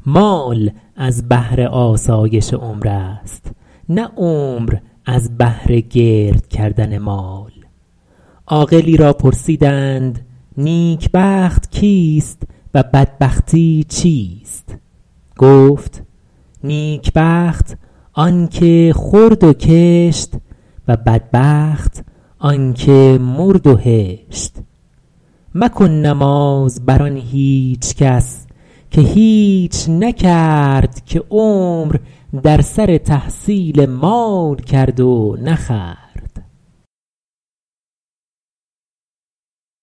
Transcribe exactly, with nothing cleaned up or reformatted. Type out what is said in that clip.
مال از بهر آسایش عمر است نه عمر از بهر گرد کردن مال. عاقلی را پرسیدند نیکبخت کیست و بدبختی چیست؟ گفت نیکبخت آن که خورد و کشت و بدبخت آن که مرد و هشت. مکن نماز بر آن هیچ کس که هیچ نکرد که عمر در سر تحصیل مال کرد و نخست.